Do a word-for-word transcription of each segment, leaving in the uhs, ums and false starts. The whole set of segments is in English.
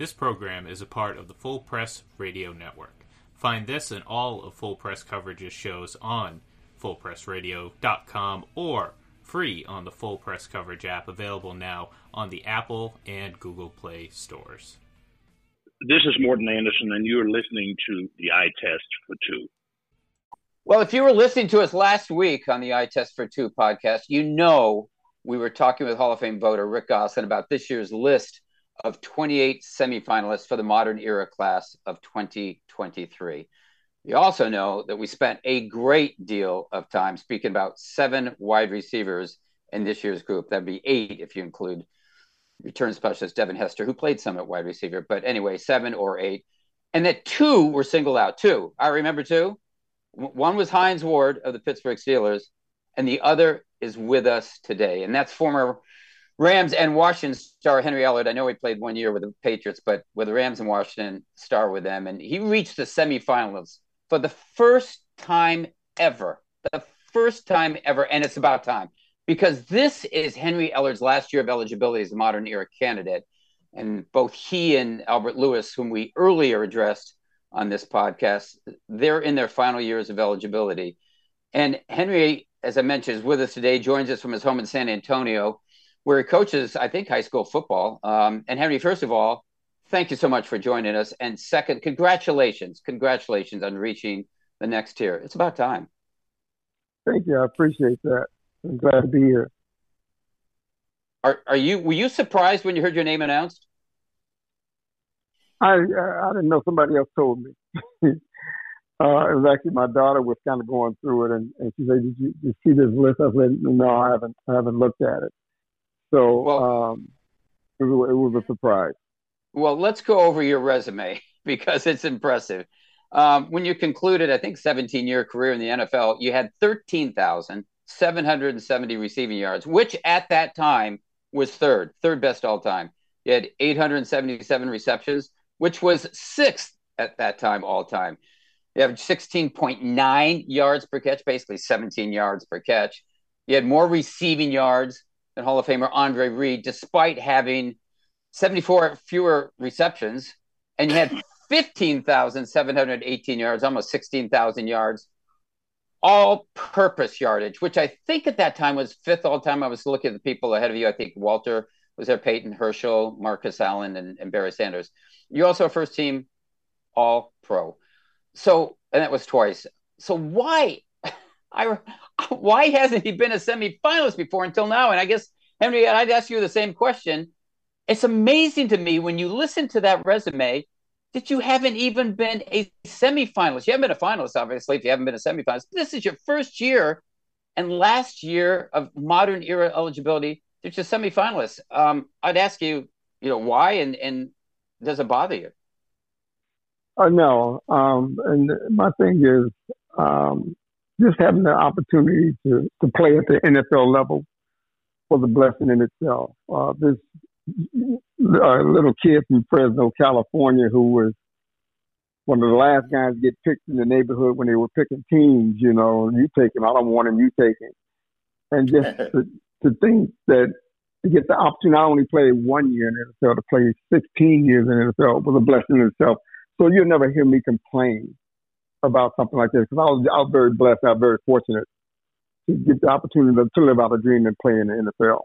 This program is a part of the Full Press Radio Network. Find this and all of Full Press Coverage's shows on full press radio dot com or free on the Full Press Coverage app, available now on the Apple and Google Play stores. This is Morton Anderson, and you're listening to the Eye Test for Two. Well, if you were listening to us last week on the Eye Test for Two podcast, you know we were talking with Hall of Fame voter Rick Gosselin about this year's list of twenty-eight semifinalists for the modern era class of twenty twenty-three. You also know that we spent a great deal of time speaking about seven wide receivers in this year's group. That'd be eight if you include return specialist Devin Hester, who played some at wide receiver. But anyway, seven or eight. And that two were singled out. Two. I remember two. One was Hines Ward of the Pittsburgh Steelers, and the other is with us today. And that's former Rams and Washington star Henry Ellard. I know he played one year with the Patriots, but with the Rams and Washington, star with them. And he reached the semifinals for the first time ever. The first time ever. And it's about time, because this is Henry Ellard's last year of eligibility as a modern era candidate. And both he and Albert Lewis, whom we earlier addressed on this podcast, they're in their final years of eligibility. And Henry, as I mentioned, is with us today, joins us from his home in San Antonio, where he coaches, I think, high school football. Um, and Henry, first of all, thank you so much for joining us. And second, congratulations. Congratulations on reaching the next tier. It's about time. Thank you. I appreciate that. I'm glad to be here. Are are you were you surprised when you heard your name announced? I I didn't know, somebody else told me. uh, it was actually my daughter was kind of going through it, and, and she said, "Did you, did you see this list?" I said, "No, I haven't. I haven't looked at it." So well, um, it was, it was a surprise. Well, let's go over your resume because it's impressive. Um, when you concluded, I think, seventeen-year career in the N F L, you had thirteen thousand seven hundred seventy receiving yards, which at that time was third, third best all time. You had eight hundred seventy-seven receptions, which was sixth at that time all time. You have sixteen point nine yards per catch, basically seventeen yards per catch. You had more receiving yards than Hall of Famer Andre Reed, despite having seventy-four fewer receptions, and you had fifteen thousand seven hundred eighteen yards, almost sixteen thousand yards, all-purpose yardage, which I think at that time was fifth all-time. I was looking at the people ahead of you. I think Walter was there, Peyton Herschel, Marcus Allen, and, and Barry Sanders. You also first-team All-Pro. So, and that was twice. So why, I, why hasn't he been a semifinalist before until now? And I guess, Henry, I'd ask you the same question. It's amazing to me when you listen to that resume that you haven't even been a semifinalist. You haven't been a finalist, obviously, if you haven't been a semifinalist. This is your first year and last year of modern era eligibility that you're semifinalists. Um, I'd ask you, you know, why, and, and does it bother you? Uh, no. Um, and my thing is um, just having the opportunity to, to play at the N F L level was a blessing in itself. Uh, this uh, little kid from Fresno, California, who was one of the last guys to get picked in the neighborhood when they were picking teams, you know, you take him, I don't want him, you take him. And just to, to think that to get the opportunity not only play one year in the N F L, to play sixteen years in the N F L was a blessing in itself. So you'll never hear me complain about something like this, because I was, I was very blessed, I was very fortunate to get the opportunity to, to live out a dream and play in the N F L.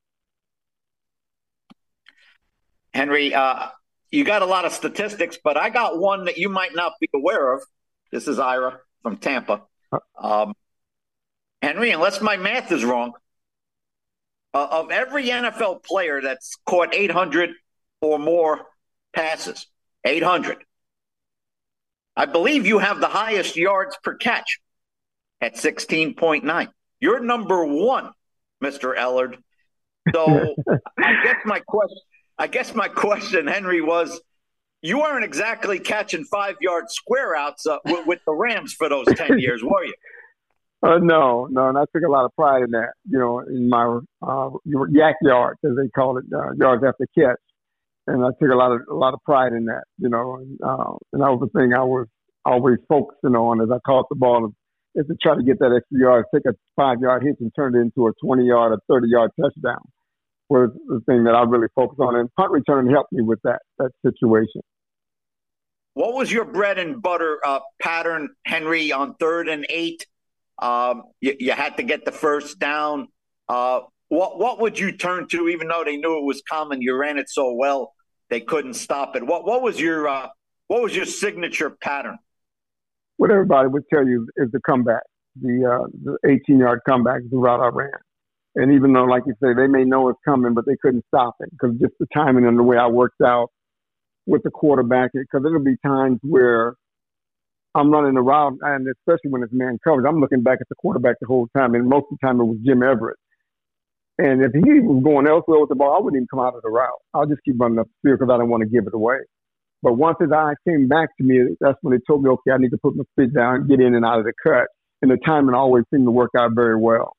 Henry, uh, you got a lot of statistics, but I got one that you might not be aware of. This is Ira from Tampa. Um, Henry, unless my math is wrong, uh, of every N F L player that's caught eight hundred or more passes, eight hundred, I believe you have the highest yards per catch at sixteen point nine. You're number one, Mister Ellard. So I guess my question, I guess my question, Henry, was you weren't exactly catching five-yard square outs uh, with, with the Rams for those ten years, were you? Uh, no, no, and I took a lot of pride in that, you know, in my uh, yak yards, as they call it, uh, yards after catch. And I took a lot of a lot of pride in that, you know, and, uh, and that was the thing I was always focusing on as I caught the ball, is to try to get that extra yard, take a five-yard hit and turn it into a twenty-yard or thirty-yard touchdown. was the thing that I really focused on. And punt return helped me with that, that situation. What was your bread and butter uh, pattern, Henry, on third and eight? Um, you, you had to get the first down. Uh, what what would you turn to, even though they knew it was coming? You ran it so well they couldn't stop it. What what was your uh, what was your signature pattern? What everybody would tell you is the comeback, the uh, the eighteen-yard comeback is the route I ran. And even though, like you say, they may know it's coming, but they couldn't stop it because just the timing and the way I worked out with the quarterback. Because there'll be times where I'm running the route, and especially when it's man coverage, I'm looking back at the quarterback the whole time. And most of the time it was Jim Everett. And if he was going elsewhere with the ball, I wouldn't even come out of the route. I'll just keep running up the field because I don't want to give it away. But once his eyes came back to me, that's when they told me, okay, I need to put my feet down, get in and out of the cut. And the timing always seemed to work out very well.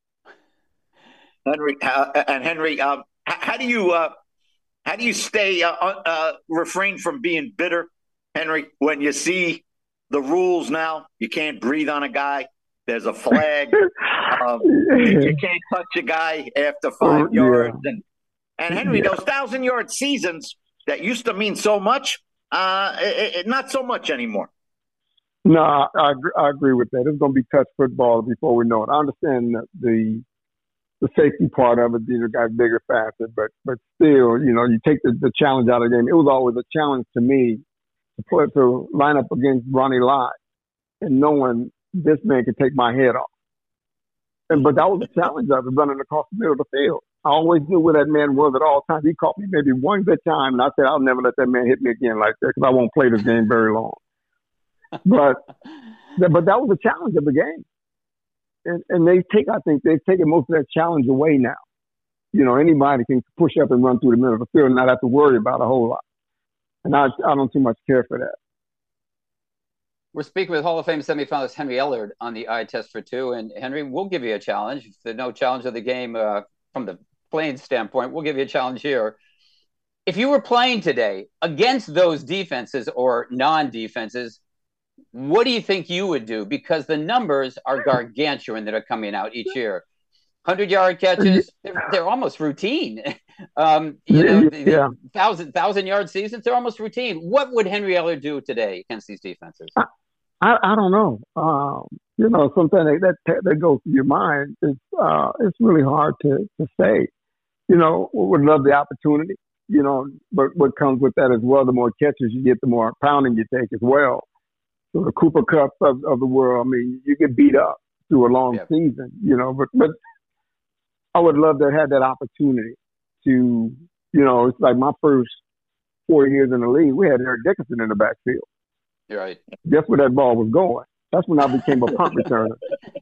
Henry, uh, and Henry, um, how do you uh, how do you stay uh, uh, refrain from being bitter, Henry, when you see the rules now? You can't breathe on a guy. There's a flag. um, you can't touch a guy after five oh, yards. Yeah. And, and Henry, yeah. those thousand-yard seasons that used to mean so much, uh, it, it, not so much anymore. No, I, I, agree, I agree with that. It's going to be touch football before we know it. I understand the the, the safety part of it. These guys bigger, faster, but but still, you know, you take the, the challenge out of the game. It was always a challenge to me to put to line up against Ronnie Lott and knowing this man could take my head off. And but that was the challenge of it, running across the middle of the field. I always knew where that man was at all times. He caught me maybe one good time, and I said, I'll never let that man hit me again like that because I won't play this game very long. But but that was the challenge of the game. And, and they take, I think they've taken most of that challenge away now. You know, anybody can push up and run through the middle of the field and not have to worry about a whole lot. And I, I don't too much care for that. We're speaking with Hall of Fame semifinalist Henry Ellard on the Eye Test for Two. And Henry, we'll give you a challenge. If there's no challenge of the game uh, from the playing standpoint, we'll give you a challenge here. If you were playing today against those defenses or non-defenses, what do you think you would do? Because the numbers are gargantuan that are coming out each year. hundred-yard catches, they're, they're almost routine. Um, you know, the, yeah. the thousand, thousand-yard seasons, they're almost routine. What would Henry Ellard do today against these defenses? I, I, I don't know. Um, you know, something that, that that goes through your mind. Is, uh, it's really hard to, to say. You know, we would love the opportunity, you know, but what comes with that as well, the more catches you get, the more pounding you take as well. So the Cooper Cup of, of the world, I mean, you get beat up through a long yeah. season, you know, but, but I would love to have that opportunity to, you know, it's like my first four years in the league, we had Eric Dickerson in the backfield. You're right. Guess where that ball was going? That's when I became a punt returner.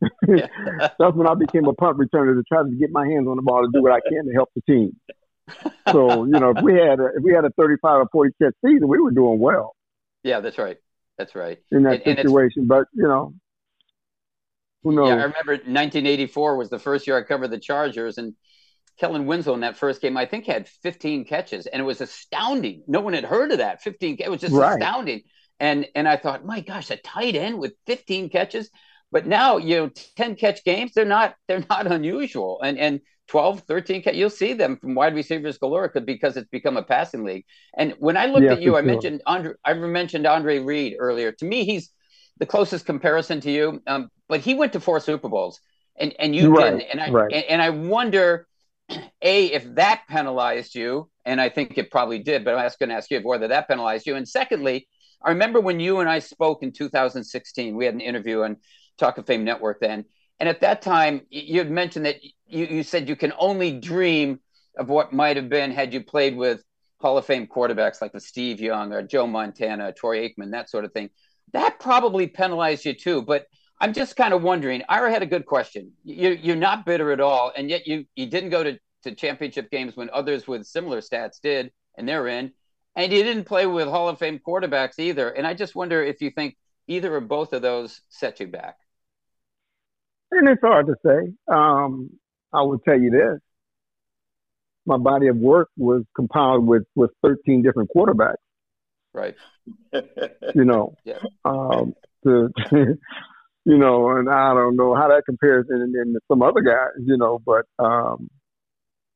That's when I became a punt returner to try to get my hands on the ball to do what I can to help the team. So, you know, if we had a, if we had a thirty-five or forty catch season, we were doing well. Yeah, that's right. That's right. In that and, situation. And but, you know, who knows? Yeah, I remember nineteen eighty-four was the first year I covered the Chargers, and Kellen Winslow in that first game, I think, had fifteen catches, and it was astounding. No one had heard of that. fifteen It was just right. astounding. And and I thought, my gosh, a tight end with fifteen catches. But now, you know, ten catch games, they're not they're not unusual. And and twelve, thirteen catch, you'll see them from wide receivers galore because it's become a passing league. And when I looked yeah, at you, I sure. mentioned Andre, I mentioned Andre Reed earlier. To me, he's the closest comparison to you. Um, but he went to four Super Bowls, and and you right, didn't. And I right. and, and I wonder, A, if that penalized you, and I think it probably did, but I'm going to ask you whether that penalized you. And secondly, I remember when you and I spoke in two thousand sixteen, we had an interview on Talk of Fame Network then. And at that time, you had mentioned that you, you said you can only dream of what might have been had you played with Hall of Fame quarterbacks like the Steve Young or Joe Montana, Troy Aikman, that sort of thing. That probably penalized you too. But I'm just kind of wondering, Ira had a good question. You, you're not bitter at all, and yet you, you didn't go to, to championship games when others with similar stats did, and they're in. And you didn't play with Hall of Fame quarterbacks either. And I just wonder if you think either or both of those set you back. And it's hard to say. Um, I would tell you this. My body of work was compiled with, with thirteen different quarterbacks. Right. You know, yeah. um, to, you know, and I don't know how that compares in, in some other guys, you know, but um,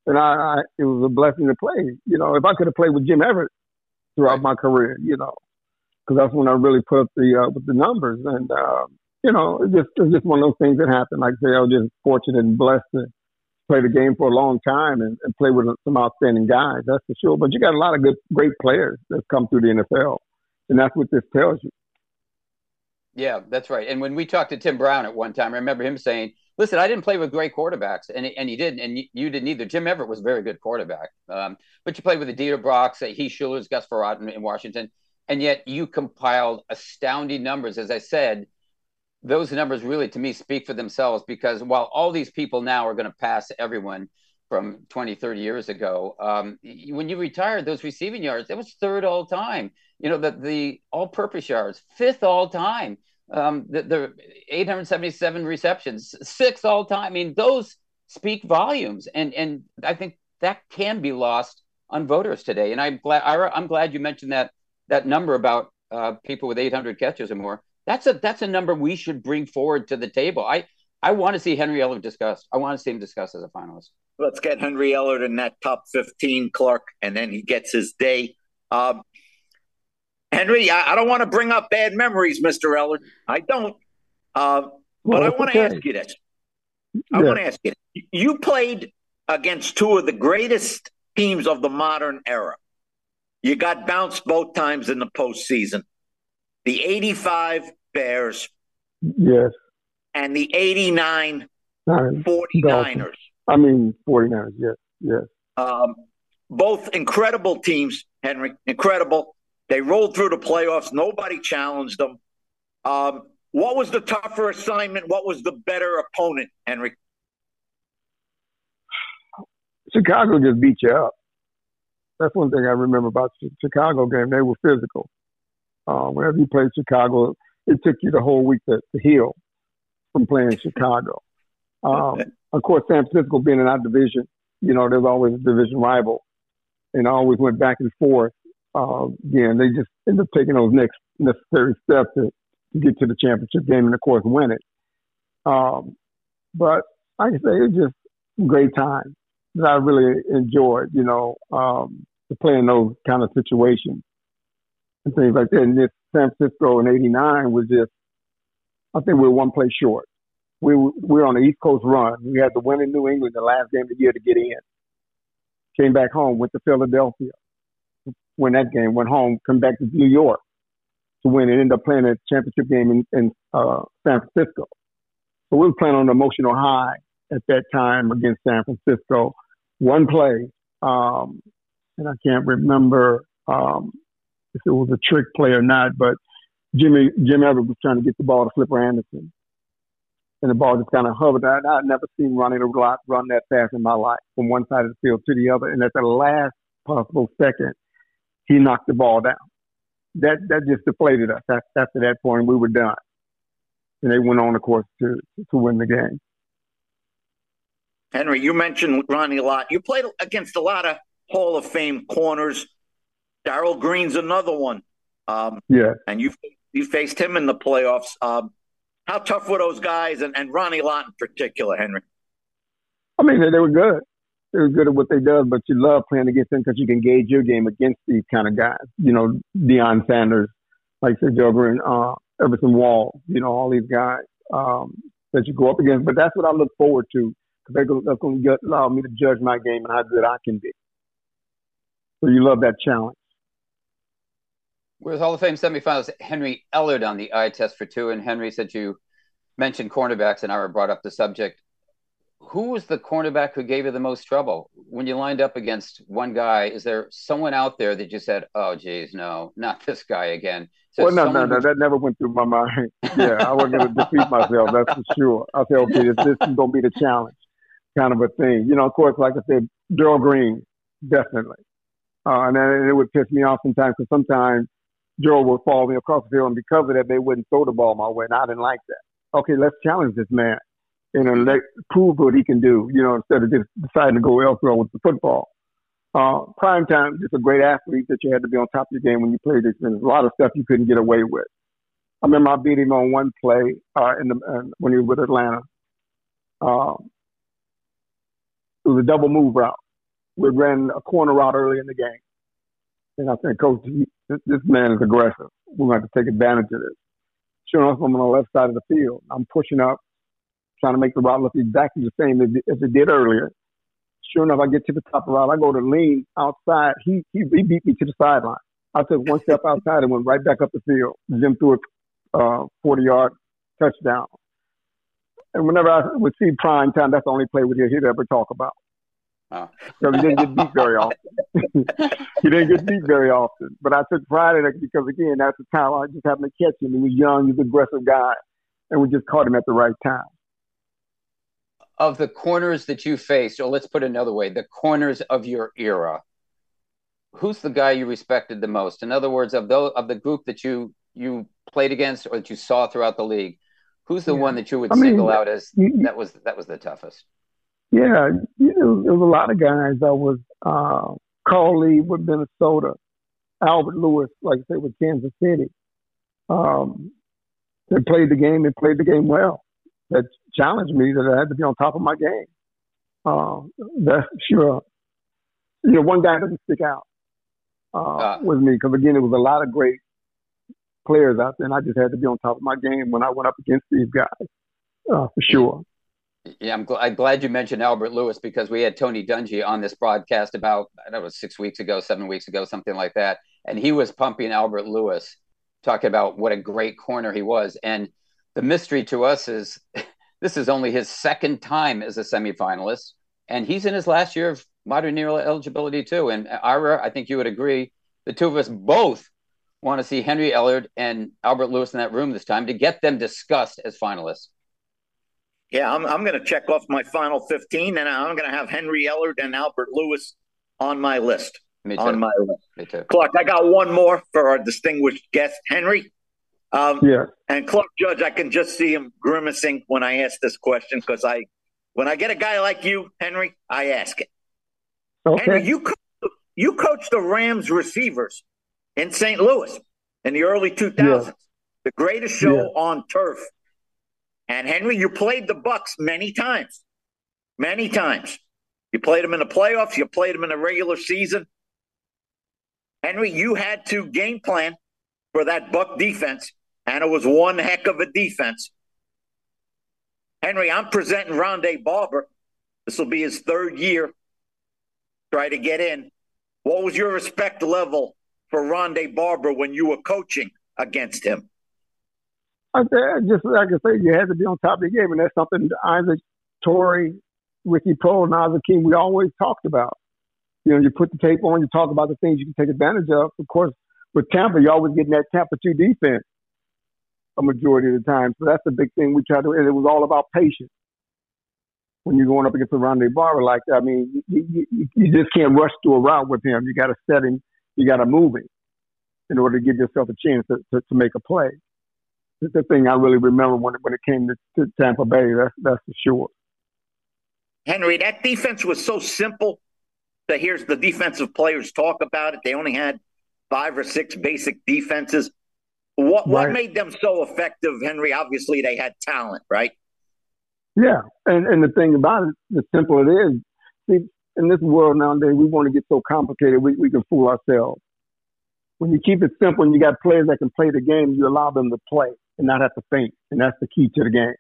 and I, I it was a blessing to play. You know, if I could have played with Jim Everett throughout Right. my career, you know, because that's when I really put up the uh, with the numbers, and uh, you know, it's just it's just one of those things that happened. Like I say, I was just fortunate and blessed to play the game for a long time and, and play with some outstanding guys. That's for sure. But you got a lot of good, great players that come through the N F L, and that's what this tells you. Yeah, that's right. And when we talked to Tim Brown at one time, I remember him saying, listen, I didn't play with great quarterbacks, and and he didn't, and you, you didn't either. Jim Everett was a very good quarterback, um, but you played with the Dieter Brocks, Heath Schulers, Gus Frerotte in, in Washington, and yet you compiled astounding numbers. As I said, those numbers really, to me, speak for themselves, because while all these people now are going to pass everyone from twenty, thirty years ago, um, when you retired, those receiving yards, it was third all time. You know, the, the all-purpose yards, fifth all time. Um, the, the eight hundred seventy-seven receptions, sixth all time. I mean, those speak volumes, and and I think that can be lost on voters today. And I'm glad Ira, I'm glad you mentioned that that number about uh, people with eight hundred catches or more. That's a that's a number we should bring forward to the table. I I want to see Henry Ellard discussed. I want to see him discussed as a finalist. Let's get Henry Ellard in that top fifteen, Clark, and then he gets his day. Um, Henry, I, I don't want to bring up bad memories, Mister Ellard. I don't. Uh, but Well, I it's want to okay. ask you this. I Yeah. want to ask you this. You played against two of the greatest teams of the modern era. You got bounced both times in the postseason. The eighty-five Bears Yes. and the eighty-nine Nine. forty-niners. I mean, forty-niners. Yes. Yes. Um, both incredible teams, Henry, incredible. They rolled through the playoffs. Nobody challenged them. Um, what was the tougher assignment? What was the better opponent, Henry? Chicago just beat you up. That's one thing I remember about the Chicago game. They were physical. Uh, whenever you played Chicago, it took you the whole week to, to heal from playing Chicago. Um, of course, San Francisco being in our division, you know, there's always a division rival, and I always went back and forth. Uh, again, they just ended up taking those next necessary steps to, to get to the championship game and, of course, win it. Um, but like I say, it was just a great time that I really enjoyed, you know, um, to play in those kind of situations and things like that. And this San Francisco in eighty-nine was just, I think we were one play short. We were, we were on the East Coast run. We had to win in New England the last game of the year to get in. Came back home, went to Philadelphia, win that game, went home, come back to New York to win, and ended up playing a championship game in, in uh, San Francisco. So we were playing on an emotional high at that time against San Francisco. One play, um, and I can't remember um, if it was a trick play or not, but Jimmy Jim Everett was trying to get the ball to Flipper Anderson, and the ball just kind of hovered. I, I'd never seen running a lot run that fast in my life from one side of the field to the other, and at the last possible second, he knocked the ball down. That that just deflated us. After, after that point, we were done, and they went on, of course, to to win the game. Henry, you mentioned Ronnie Lott. You played against a lot of Hall of Fame corners. Darrell Green's another one. Um, yeah. And you you faced him in the playoffs. Um, how tough were those guys, and, and Ronnie Lott in particular, Henry? I mean, they, they were good. They were good at what they do, but you love playing against them because you can gauge your game against these kind of guys. You know, Deion Sanders, like I said, Joe Green, uh, Everson Wall, you know, all these guys um, that you go up against. But that's what I look forward to, because they're going to allow me to judge my game and how good I can be. So you love that challenge. With Hall of Fame semifinalist Henry Ellard on the eye test for two, and Henry said you mentioned cornerbacks, and I brought up the subject. Who was the cornerback who gave you the most trouble when you lined up against one guy? Is there someone out there that you said, "Oh, geez, no, not this guy again"? So well, no, no, no, who... that never went through my mind. Yeah, I wasn't going to defeat myself. That's for sure. I said, okay, this, this is going to be the challenge, kind of a thing. You know, of course, like I said, Darrell Green, definitely, uh, and then it would piss me off sometimes because sometimes Joe would follow me across the field, and because of that, they wouldn't throw the ball my way, and I didn't like that. Okay, let's challenge this man, and you know, let prove what he can do, you know, instead of just deciding to go elsewhere with the football. Uh, prime time, just a great athlete that you had to be on top of your game when you played this. And there's a lot of stuff you couldn't get away with. I remember I beat him on one play uh, in the uh, when he was with Atlanta. Uh, it was a double move route. we ran a corner route early in the game. And I said, Coach, he, this, this man is aggressive. We're going to have to take advantage of this. Sure enough, I'm on the left side of the field. I'm pushing up, trying to make the route look exactly the same as, as it did earlier. Sure enough, I get to the top of the route. I go to lean outside. He, he, he beat me to the sideline. I took one step outside and went right back up the field. Jim threw a uh, forty-yard touchdown. And whenever I would see prime time, that's the only play we'd he'd ever talk about. Oh. So he didn't get beat very often. He didn't get beat very often. But I took pride in it because, again, that's the time I just happened to catch him. He was young, he was an aggressive guy, and we just caught him at the right time. Of the corners that you faced, or let's put it another way, the corners of your era, who's the guy you respected the most? In other words, of those, of the group that you you played against or that you saw throughout the league, who's the yeah. one that you would I single mean, out as you, that was that was the toughest? Yeah, you know, there was a lot of guys. I was uh, Carl Lee with Minnesota, Albert Lewis, like I say, with Kansas City. Um, they played the game and played the game well. That challenged me that I had to be on top of my game. Uh, that's sure. You know, one guy doesn't stick out uh, uh, with me because, again, it was a lot of great players out there, and I just had to be on top of my game when I went up against these guys, uh, for sure. Yeah, I'm, gl- I'm glad you mentioned Albert Lewis because we had Tony Dungy on this broadcast about, I don't know, six weeks ago, seven weeks ago, something like that. And he was pumping Albert Lewis, talking about what a great corner he was. And the mystery to us is this is only his second time as a semifinalist, and he's in his last year of modern era eligibility too. And Ira, I think you would agree, the two of us both want to see Henry Ellard and Albert Lewis in that room this time to get them discussed as finalists. Yeah, I'm I'm going to check off my final fifteen, and I'm going to have Henry Ellard and Albert Lewis on my list. Me too. On my list. Me too. Clark, I got one more for our distinguished guest, Henry. Um, yeah. And Clark Judge, I can just see him grimacing when I ask this question because I, when I get a guy like you, Henry, I ask it. Okay. Henry, you co- you coached the Rams receivers in Saint Louis in the early two thousands, yeah. the greatest show yeah. on turf. And Henry, you played the Bucs many times, many times. You played them in the playoffs. You played them in the regular season. Henry, you had to game plan for that Buck defense, and it was one heck of a defense. Henry, I'm presenting Rondé Barber. This will be his third year. Try to get in. What was your respect level for Rondé Barber when you were coaching against him? I said, just like I say, you had to be on top of the game, and that's something Isaac, Torrey, Ricky Proehl, and Isaac King, we always talked about. You know, you put the tape on, you talk about the things you can take advantage of. Of course, with Tampa, you're always getting that Tampa two defense a majority of the time. So that's the big thing we try to, and it was all about patience. When you're going up against a Rondé Barber like that, I mean, you, you, you just can't rush through a route with him. You got to set him, you got to move him in order to give yourself a chance to, to, to make a play. It's the thing I really remember when it, when it came to, to Tampa Bay. That's, that's for sure. Henry, that defense was so simple that here's the defensive players talk about it. They only had five or six basic defenses. What right. what made them so effective, Henry? Obviously, they had talent, right? Yeah, and and the thing about it, the simple it is, see, in this world nowadays, we want to get so complicated, we, we can fool ourselves. When you keep it simple and you got players that can play the game, you allow them to play and not have to think, and that's the key to the game.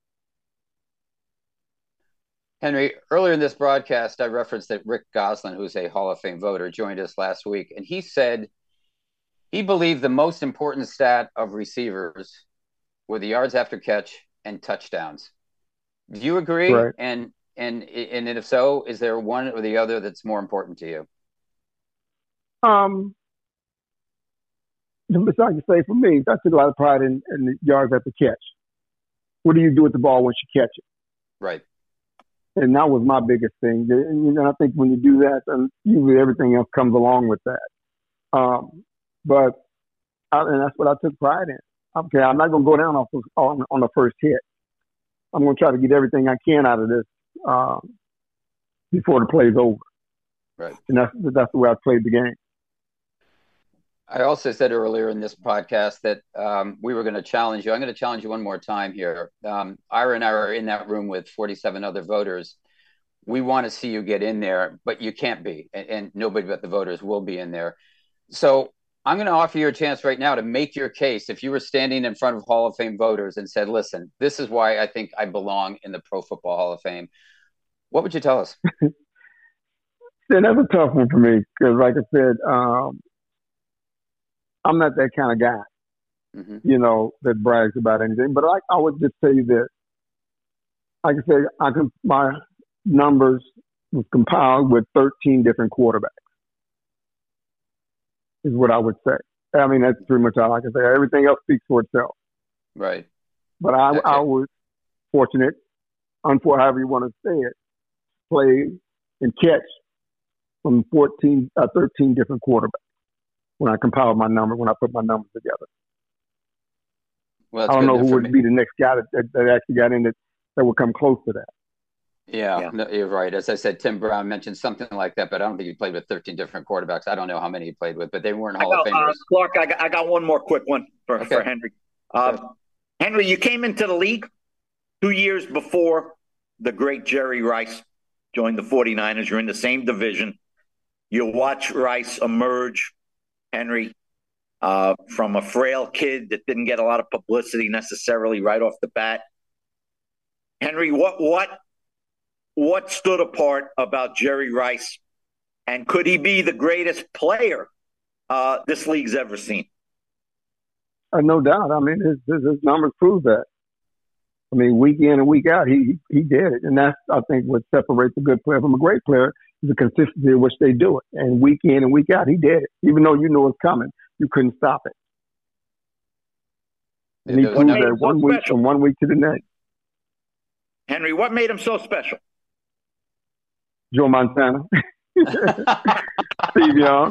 Henry, earlier in this broadcast, I referenced that Rick Gosselin, who's a Hall of Fame voter, joined us last week, and he said he believed the most important stat of receivers were the yards after catch and touchdowns. Do you agree? Right. And and and if so, is there one or the other that's more important to you? Um, besides, I can say for me, I took a lot of pride in, in the yards after catch. What do you do with the ball once you catch it? Right. And that was my biggest thing. And, you know, I think when you do that, then usually everything else comes along with that. Um, but I, and that's what I took pride in. Okay, I'm not going to go down off on, on the first hit. I'm going to try to get everything I can out of this um, before the play's over. Right. And that's that's the way I played the game. I also said earlier in this podcast that um, we were going to challenge you. I'm going to challenge you one more time here. Um, Ira and I are in that room with forty-seven other voters. we want to see you get in there, but you can't be, and, and nobody but the voters will be in there. So I'm going to offer you a chance right now to make your case. If you were standing in front of Hall of Fame voters and said, listen, this is why I think I belong in the Pro Football Hall of Fame, what would you tell us? Yeah, that's a tough one for me because, like I said, um, I'm not that kind of guy, mm-hmm. you know, that brags about anything. But I, I would just tell you this. Like I said, I can, my numbers was compiled with thirteen different quarterbacks, is what I would say. I mean, that's pretty much all I can say. Everything else speaks for itself. Right. But I, okay. I was fortunate, unfortunately, however you want to say it, play and catch from fourteen, uh, thirteen different quarterbacks when I compiled my number, when I put my numbers together. Well, I don't know who would me. be the next guy that, that, that actually got in that, that would come close to that. Yeah, yeah. No, you're right. As I said, Tim Brown mentioned something like that, but I don't think he played with thirteen different quarterbacks. I don't know how many he played with, but they weren't Hall got, of Famers. Uh, Clark, I got, I got one more quick one for, okay. for Henry. Um, okay. Henry, you came into the league two years before the great Jerry Rice joined the forty-niners. You're in the same division. You watch Rice emerge, Henry, uh, from a frail kid that didn't get a lot of publicity necessarily right off the bat. Henry, what what what stood apart about Jerry Rice, and could he be the greatest player uh, this league's ever seen? Uh, no doubt. I mean, his, his, his numbers prove that. I mean, week in and week out, he he did it, and that's I think what separates a good player from a great player is the consistency in which they do it. And week in and week out, he did it, even though you know it's coming. You couldn't stop it. And he proved that one week from one week to the next. Henry, what made him so special? Joe Montana, Steve Young.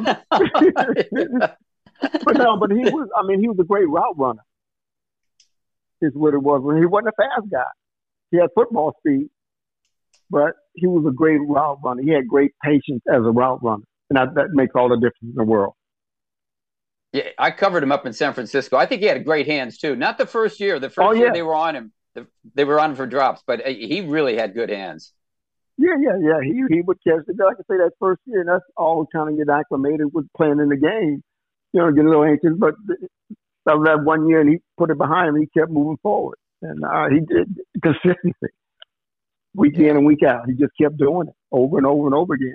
But no, but he was, I mean, he was a great route runner, is what it was. He wasn't a fast guy. He had football speed, but he was a great route runner. He had great patience as a route runner, and that, that makes all the difference in the world. Yeah, I covered him up in San Francisco. I think he had great hands, too. Not the first year. The first oh, yeah. year they were on him. They were on him for drops, but he really had good hands. Yeah, yeah, yeah. He he would catch it. Like I say, that first year, and that's all kind of get acclimated with playing in the game. You know, get a little anxious, but of that one year, and he put it behind him. He kept moving forward, and uh, he did consistency, week yeah. in and week out. He just kept doing it over and over and over again.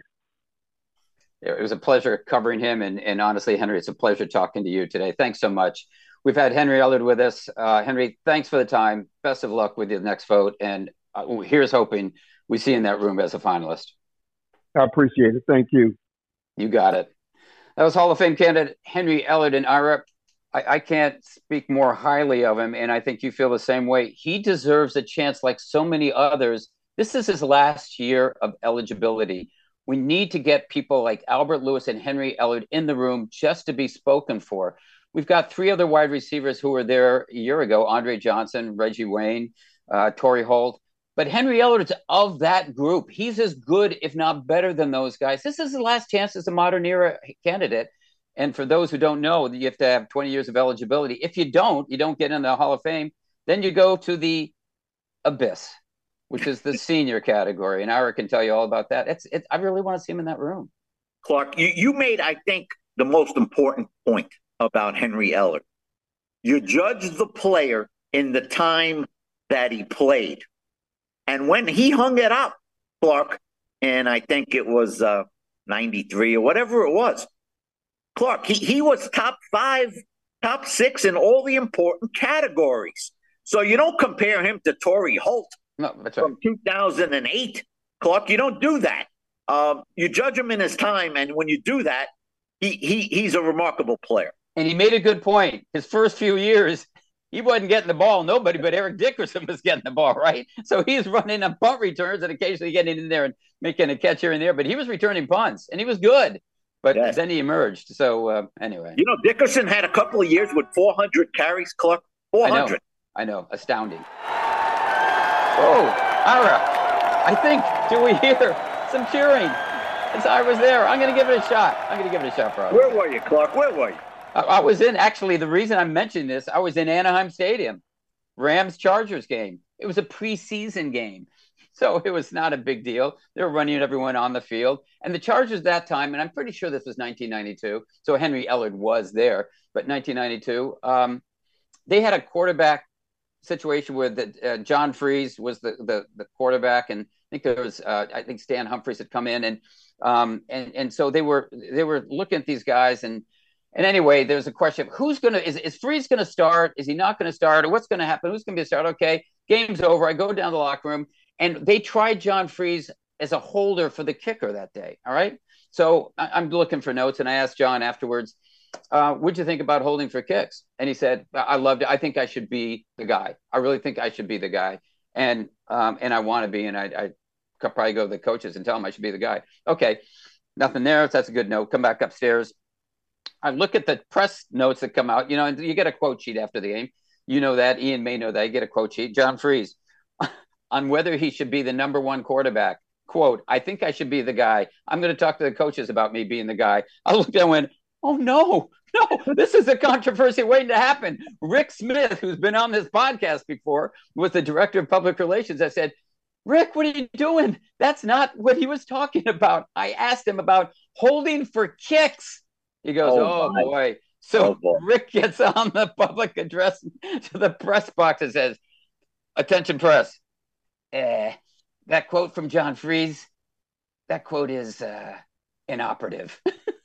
It was a pleasure covering him, and and honestly, Henry, it's a pleasure talking to you today. Thanks so much. We've had Henry Ellard with us. Uh, Henry, thanks for the time. Best of luck with your next vote, and uh, here's hoping we see you in that room as a finalist. I appreciate it. Thank you. You got it. That was Hall of Fame candidate Henry Ellard. And Ira, I, I can't speak more highly of him, and I think you feel the same way. He deserves a chance like so many others. This is his last year of eligibility. We need to get people like Albert Lewis and Henry Ellard in the room just to be spoken for. We've got three other wide receivers who were there a year ago, Andre Johnson, Reggie Wayne, uh, Torrey Holt. But Henry Ellard's of that group. He's as good, if not better than those guys. This is his last chance as a modern era candidate. And for those who don't know, you have to have twenty years of eligibility. If you don't, you don't get in the Hall of Fame. Then you go to the abyss, which is the senior category. And Ira can tell you all about that. It's, it, I really want to see him in that room. Clark, you, you made, I think, the most important point about Henry Ellard. You judge the player in the time that he played. And when he hung it up, Clark, and I think it was uh, ninety-three or whatever it was, Clark, he, he was top five, top six in all the important categories. So you don't compare him to Torrey Holt no, that's right. from two thousand eight. Clark, you don't do that. Um, you judge him in his time, and when you do that, he he he's a remarkable player. And he made a good point. His first few years, he wasn't getting the ball. Nobody but Eric Dickerson was getting the ball, right? So he's running on punt returns and occasionally getting in there and making a catch here and there. But he was returning punts, and he was good. But yes. Then he emerged. So uh, anyway. You know, Dickerson had a couple of years with four hundred carries, Clark. four hundred. I know. I know. Astounding. Oh, Ira, I think, do we hear some cheering? As I was there. I'm going to give it a shot. I'm going to give it a shot, bro. Where were you, Clark? Where were you? I was in, actually, the reason I mentioned this, I was in Anaheim Stadium, Rams-Chargers game. It was a preseason game. So it was not a big deal. They were running everyone on the field. And the Chargers that time, and I'm pretty sure this was nineteen ninety-two, so Henry Ellard was there, but nineteen ninety-two, um, they had a quarterback situation where the, uh, John Freeze was the, the the quarterback, and I think there was uh, I think Stan Humphries had come in, and um, and and so they were they were looking at these guys, and and anyway, there's a question of who's gonna is is Freeze gonna start? Is he not gonna start? Or what's gonna happen? Who's gonna be a start? Okay, game's over. I go down to the locker room, and they tried John Freeze as a holder for the kicker that day. All right, so I, I'm looking for notes, and I asked John afterwards, Uh, what'd you think about holding for kicks? And he said, I loved it. I think I should be the guy. I really think I should be the guy. And um, and I want to be. And I, I could probably go to the coaches and tell them I should be the guy. Okay, nothing there. So that's a good note. Come back upstairs. I look at the press notes that come out. You know, and you get a quote sheet after the game. You know that. Ian may know that. You get a quote sheet. John Freeze on whether he should be the number one quarterback. Quote, I think I should be the guy. I'm going to talk to the coaches about me being the guy. I looked and went, oh, no, no, this is a controversy waiting to happen. Rick Smith, who's been on this podcast before, was the director of public relations. I said, Rick, what are you doing? That's not what he was talking about. I asked him about holding for kicks. He goes, oh, oh boy. So oh, boy. Rick gets on the public address to the press box and says, attention press. Uh, that quote from John Freeze, that quote is uh, inoperative.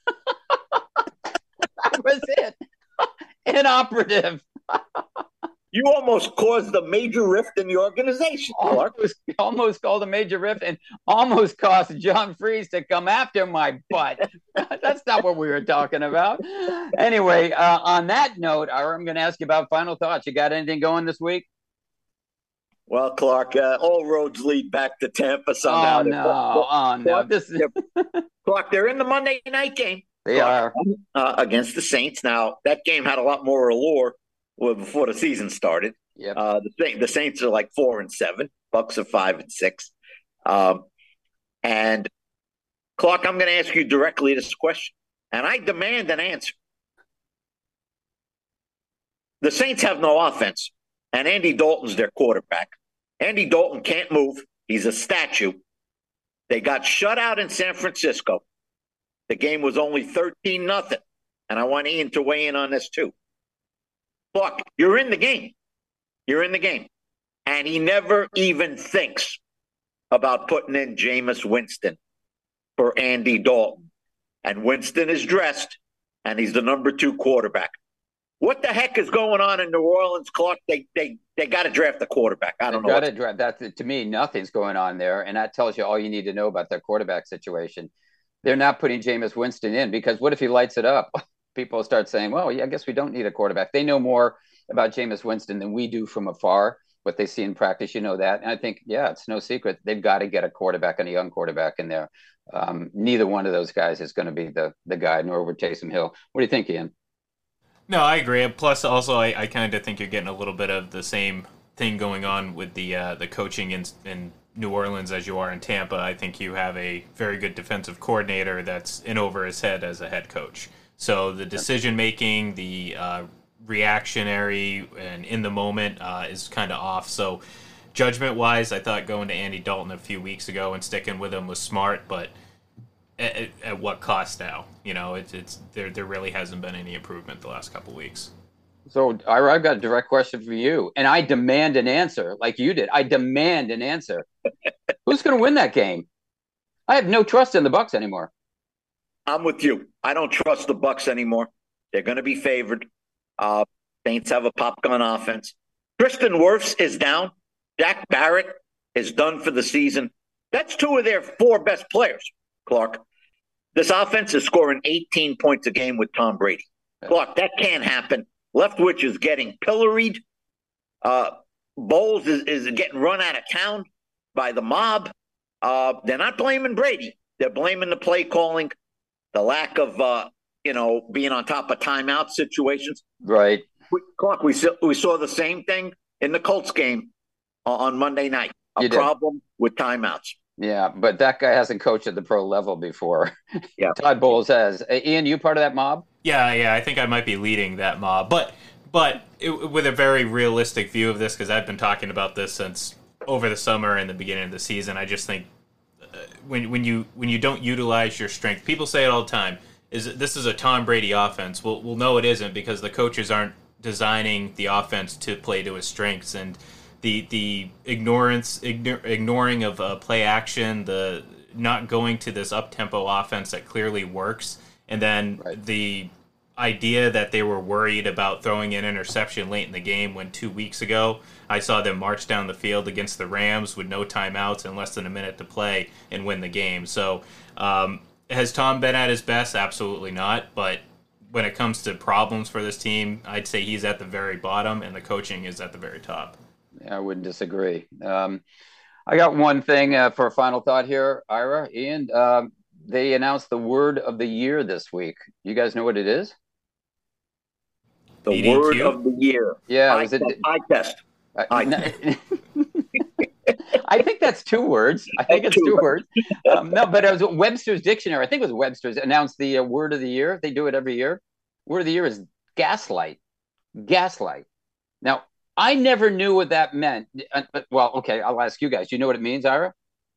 That was it. Inoperative. You almost caused a major rift in the organization, Clark. Almost, almost called a major rift and almost caused John Freeze to come after my butt. That's not what we were talking about. Anyway, uh, on that note, I'm going to ask you about final thoughts. You got anything going this week? Well, Clark, uh, all roads lead back to Tampa somehow. Oh, no. Clark, oh, no. This is... Clark, they're in the Monday night game. They are. Uh, against the Saints. Now, that game had a lot more allure before the season started. Yep. Uh, the, the Saints are like four and seven. Bucks are five and six. Um, and, Clark, I'm going to ask you directly this question, and I demand an answer. The Saints have no offense, and Andy Dalton's their quarterback. Andy Dalton can't move. He's a statue. They got shut out in San Francisco. The game was only thirteen nothing, and I want Ian to weigh in on this too. Look, you're in the game. You're in the game. And he never even thinks about putting in Jameis Winston for Andy Dalton. And Winston is dressed, and he's the number two quarterback. What the heck is going on in New Orleans, Clark? They they they got to draft a quarterback. I don't they know. Got to draft. That to me, nothing's going on there, and that tells you all you need to know about their quarterback situation. They're not putting Jameis Winston in because what if he lights it up? People start saying, well, yeah, I guess we don't need a quarterback. They know more about Jameis Winston than we do from afar, what they see in practice. You know that. And I think, yeah, it's no secret. They've got to get a quarterback and a young quarterback in there. Um, neither one of those guys is going to be the the guy, nor would Taysom Hill. What do you think, Ian? No, I agree. Plus, also, I, I kind of think you're getting a little bit of the same thing going on with the uh, the coaching in, in New Orleans as you are in Tampa. I think you have a very good defensive coordinator that's in over his head as a head coach. So the decision making, the uh, reactionary, and in the moment uh, is kind of off. So judgment wise, I thought going to Andy Dalton a few weeks ago and sticking with him was smart, but at, at what cost now? You know, it's it's there. There really hasn't been any improvement the last couple weeks. So Ira, I've got a direct question for you, and I demand an answer, like you did. I demand an answer. Who's going to win that game? I have no trust in the Bucs anymore. I'm with you. I don't trust the Bucs anymore. They're going to be favored. Uh, Saints have a pop gun offense. Tristan Wirfs is down. Jack Barrett is done for the season. That's two of their four best players, Clark. This offense is scoring eighteen points a game with Tom Brady. Clark, that can't happen. Leftwich is getting pilloried. Uh, Bowles is, is getting run out of town by the mob. Uh, they're not blaming Brady. They're blaming the play calling, the lack of, uh, you know, being on top of timeout situations. Right. We, Clark, we saw, we saw the same thing in the Colts game uh, on Monday night. A You did. problem with timeouts. Yeah, but that guy hasn't coached at the pro level before. Yeah. Todd Bowles has. Hey, Ian, you part of that mob? Yeah, yeah, I think I might be leading that mob, but but it, with a very realistic view of this, because I've been talking about this since over the summer and the beginning of the season. I just think uh, when when you when you don't utilize your strength, people say it all the time. Is this is a Tom Brady offense? Well, well, no, it isn't, because the coaches aren't designing the offense to play to his strengths, and the the ignorance ignor, ignoring of uh, play action, the not going to this up tempo offense that clearly works, and then right. the idea that they were worried about throwing an interception late in the game, when two weeks ago I saw them march down the field against the Rams with no timeouts and less than a minute to play and win the game. So um, has Tom been at his best? Absolutely not. But when it comes to problems for this team, I'd say he's at the very bottom and the coaching is at the very top. Yeah, I wouldn't disagree. Um, I got one thing uh, for a final thought here, Ira, Ian. Um, they announced the word of the year this week. You guys know what it is? The E D Q? word of the year. Yeah, I, was it? I test. I, I no, I think that's two words. I think it's two words. Um, no, but it was Webster's Dictionary. I think it was Webster's announced the uh, word of the year. They do it every year. Word of the year is gaslight. Gaslight. Now, I never knew what that meant. Uh, well, okay, I'll ask you guys. Do you know what it means, Ira?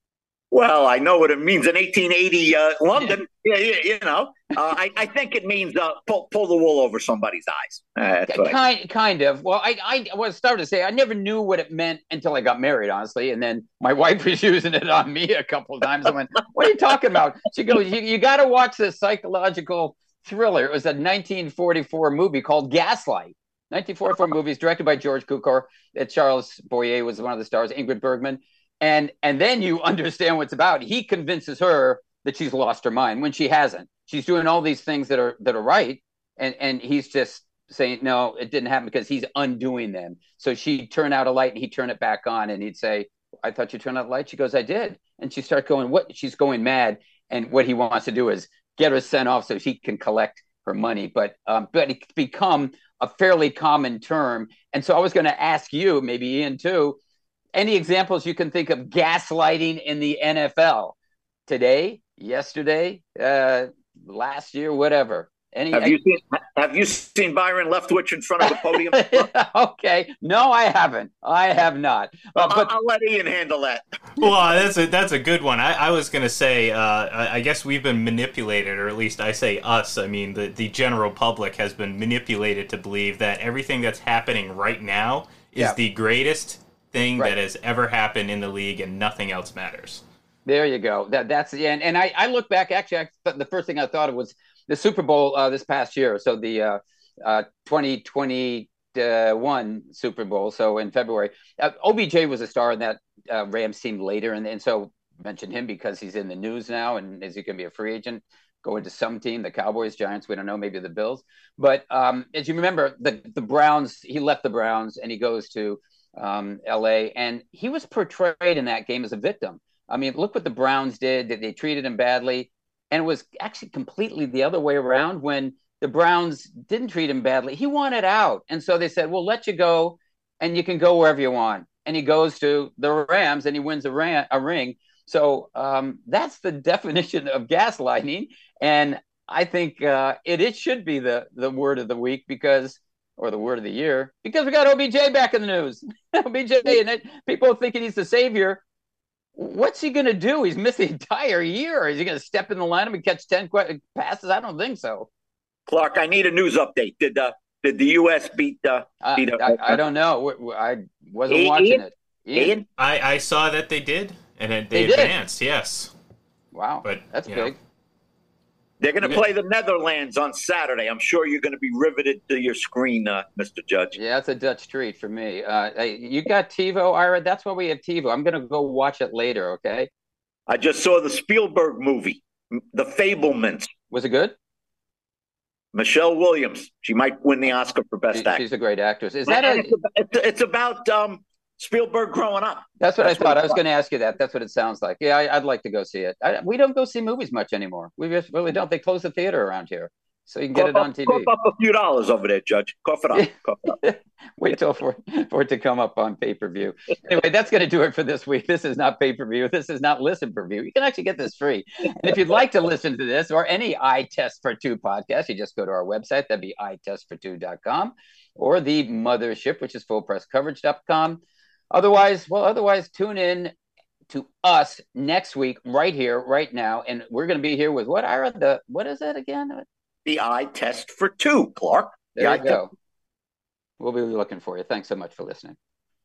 Well, I know what it means in eighteen eighty uh, London. Yeah, yeah, you know. Uh, I, I think it means uh, pull, pull the wool over somebody's eyes. Uh, that's what kind, I kind of. Well, I, I was starting to say I never knew what it meant until I got married, honestly. And then my wife was using it on me a couple of times. I went, "What are you talking about?" She goes, "You, you got to watch this psychological thriller." It was a nineteen forty-four movie called Gaslight. nineteen forty-four movie, directed by George Cukor. Charles Boyer was one of the stars. Ingrid Bergman. And and then you understand what's about. He convinces her that she's lost her mind when she hasn't. She's doing all these things that are that are right, and and he's just saying no, it didn't happen, because he's undoing them. So she'd turn out a light and he'd turn it back on, and he'd say, "I thought you turned out the light." She goes, "I did," and she starts going, "What?" She's going mad, and what he wants to do is get her sent off so she can collect her money. But um, but it's become a fairly common term, and so I was going to ask you, maybe Ian too. Any examples you can think of gaslighting in the N F L today, yesterday, uh, last year, whatever? Any? Have you seen Have you seen Byron Leftwich in front of the podium? Okay, no, I haven't. I have not. Uh, I'll, but I'll let Ian handle that. Well, that's a that's a good one. I, I was going to say, uh, I, I guess we've been manipulated, or at least I say us. I mean, the the general public has been manipulated to believe that everything that's happening right now is Yeah. the greatest thing Right. that has ever happened in the league, and nothing else matters. there you go. That that's the end. And I, I look back. Actually, I, the first thing I thought of was the Super Bowl uh, this past year. So the uh, uh, twenty twenty-one Super Bowl. So in February, uh, O B J was a star in that uh, Rams team later, and and so mentioned him because he's in the news now, and is he going to be a free agent? Going to some team, the Cowboys, Giants, we don't know, maybe the Bills. But um, as you remember, the the Browns, he left the Browns and he goes to um, L A, and he was portrayed in that game as a victim. I mean, look what the Browns did. They treated him badly, and it was actually completely the other way around. When the Browns didn't treat him badly, he wanted out. And so they said, we'll let you go, and you can go wherever you want. And he goes to the Rams, and he wins a, ran- a ring. So um, that's the definition of gaslighting. And I think uh, it, it should be the, the word of the week, because – or the word of the year, because we got O B J back in the news. O B J, and it, people thinking he's the savior. What's he going to do? He's missed the entire year. Is he going to step in the lineup and catch ten qu- passes? I don't think so. Clark, I need a news update. Did uh, did the U S beat? Uh, Uh, beat I, I don't know. I wasn't Ian? watching it. Ian? Ian? I, I saw that they did, and it, they, They did? advanced. Yes, Wow, but that's you big. know, They're going to play the Netherlands on Saturday. I'm sure you're going to be riveted to your screen, uh, Mister Judge. Yeah, that's a Dutch treat for me. Uh, hey, you got TiVo, Ira? That's why we have TiVo. I'm going to go watch it later, okay? I just saw the Spielberg movie, The Fablemans. Was it good? Michelle Williams. She might win the Oscar for Best She, Actor. she's a great actress. Is And that a, it's, about, it's, it's about um, Spielberg growing up. That's what That's I thought. what I was it's going to ask you that. That's what it sounds like. Yeah, I, I'd like to go see it. I, we don't go see movies much anymore. We just really don't. They close the theater around here, so you can get Cough it on up, T V. cough up a few dollars over there, Judge. Cough it up. Cough it up. Wait till for, for it to come up on pay-per-view. Anyway, that's going to do it for this week. This is not pay-per-view. This is not listen-per-view. You can actually get this free. And if you'd like to listen to this or any I Test for Two podcast, you just go to our website. That'd be i test for two dot com, or the mothership, which is full press coverage dot com. Otherwise, well, otherwise, tune in to us next week, right here, right now, and we're going to be here with what, Ira? The what is it again? The eye test for two, Clark. There the you go. We'll be looking for you. Thanks so much for listening.